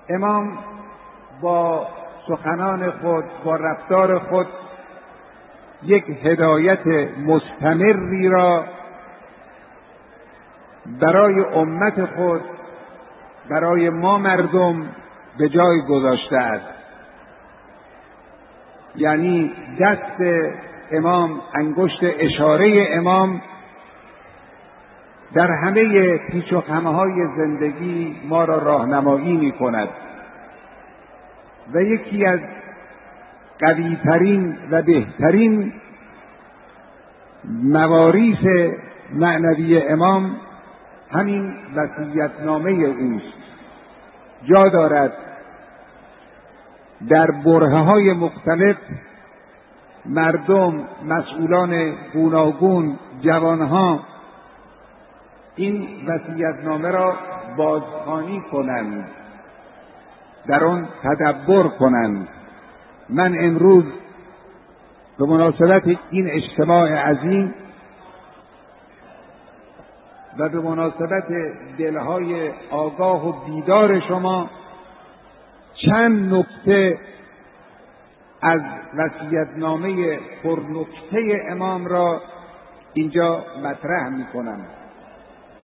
امام با سخنان خود، با رفتار خود یک هدایت مستمری را برای امت خود، برای ما مردم به جای گذاشته است. یعنی دست امام، انگشت اشاره امام در همه پیچ و خم‌های زندگی ما را راهنمایی می‌کند و یکی از قوی‌ترین و بهترین مواریث معنوی امام همین وصیت‌نامه اوست. جا دارد در برهه‌های مختلف مردم، مسئولان گوناگون، جوانها این وصیت‌نامه را بازخوانی کنند، در آن تدبر کنند. من امروز به مناسبت این اجتماع عظیم و به مناسبت دلهای آگاه و بیدار شما چند نکته از وصیت‌نامه پرنکته امام را اینجا مطرح می‌کنم.